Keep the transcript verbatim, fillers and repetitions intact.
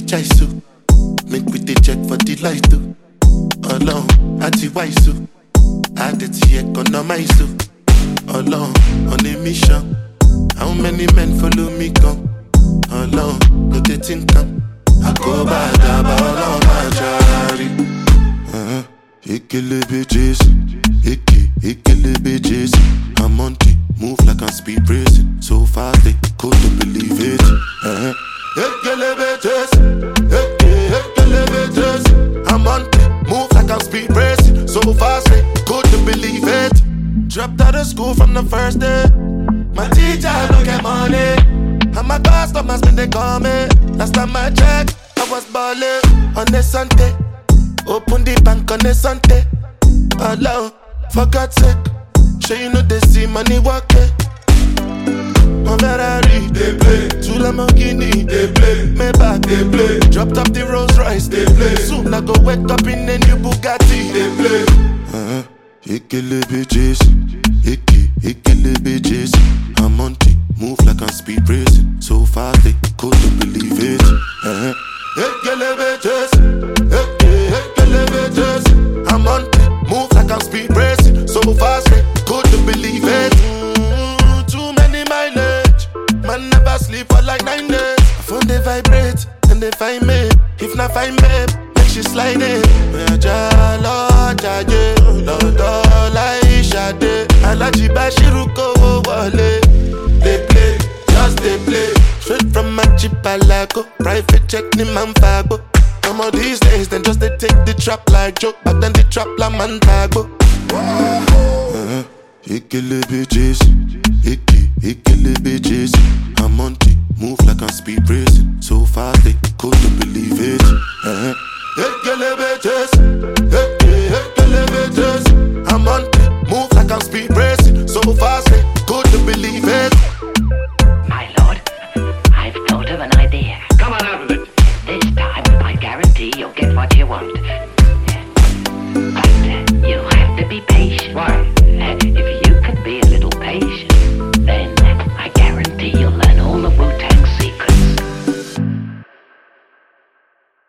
chai so. Make we dey check for the light too. Alone, at the wise so. I did see economize so. Alone, on a mission. How many men follow me come? Alone, no they think come. I go by the ball on my jari. Uh-huh. Ikele bitches, Ike, Ikele bitches. I'm on the move like I'm speed racing. So fast they couldn't believe it. Uh-huh. Ikele bitches, Ike, Ikele bitches. I'm on the move like I'm speed racing. So fast they couldn't believe it. Dropped out of school from the first day. My teacher don't get money. And my customers when they call me. Last time I checked, I was balling on a Sunday. Open the bank on a Sunday. Alone, for God's sake. Sure you know they see money walking. My Ferrari, they play. Two Lamborghini, they play. Maybach, they play. Dropped up the Rolls Royce, they play. Soon I go wake up in a new Bugatti, they play. Uh-huh. Ikele bitches, Ike, Ikele bitches. I'm on the move like I'm speed racing. So fast they couldn't believe it. Uh-huh. Ikele bitches, Ike, Ikele bitches. I'm on the move like I'm speed racing. So fast they couldn't believe it. Mm, too many mileage. Man never sleep for like nine days. I phone they vibrate and they find me. If not find me, make she slide in. Jalo jaje, lodo lai shade. Alaji Bashiru ko wale. They play, just they play. Straight from Machipalago, private jet ni manfago. Some of these days, then just they take the trap like joke, but then they trap la mantago. Uh-huh. Ikele bitches, Ike, Ikele bitches. I'm on the move like I'm speed racing. So fast they couldn't